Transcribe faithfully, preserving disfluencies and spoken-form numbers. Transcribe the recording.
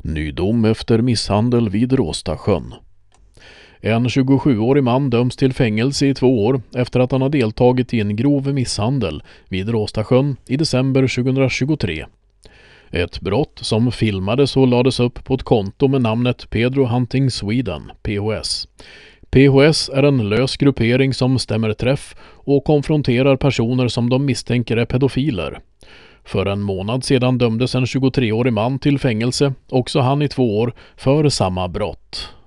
Ny dom efter misshandel vid Råstasjön. En tjugosjuårig man döms till fängelse i två år efter att han har deltagit i en grov misshandel vid Råstasjön i december tjugohundratjugotre. Ett brott som filmades och lades upp på ett konto med namnet Pedro Hunting Sweden, P H S. P H S är en lös gruppering som stämmer träff och konfronterar personer som de misstänker är pedofiler. För en månad sedan dömdes en tjugotreårig man till fängelse, också han i två år, för samma brott.